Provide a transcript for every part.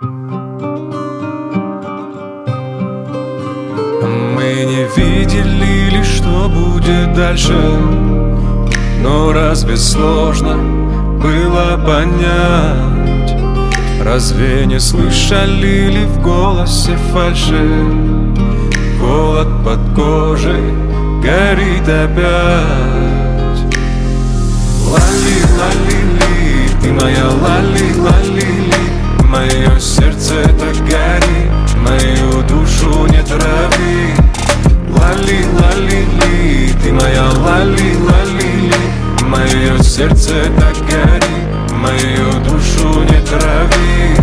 Мы не видели ли, что будет дальше, но разве сложно было понять? Разве не слышали ли в голосе фальши? Холод под кожей горит опять. Лали, лали, ли, ты моя лали, лали, ли. Мое сердце так горит, мою душу не трави. Лали, лали, ли, ты моя лали, лали, ли. Мое сердце так горит, мою душу не трави.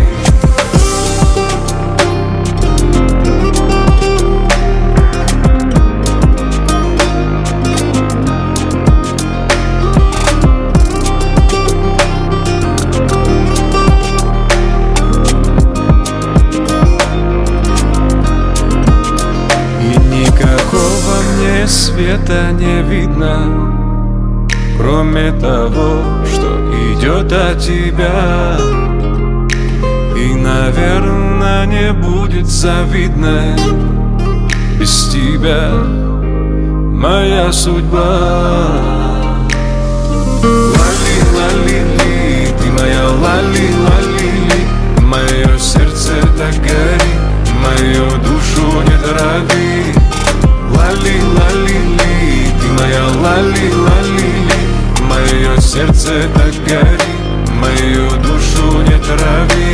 Света не видно, кроме того, что идет от тебя. И, наверное, не будет завидной без тебя моя судьба. Лали, лали, ли, ты моя лали, лали, ли. Мое сердце так горит, мою душу не трави. Лали, лали, ли, ты моя лали, лали, ли. Мое сердце так горит, мою душу не трави.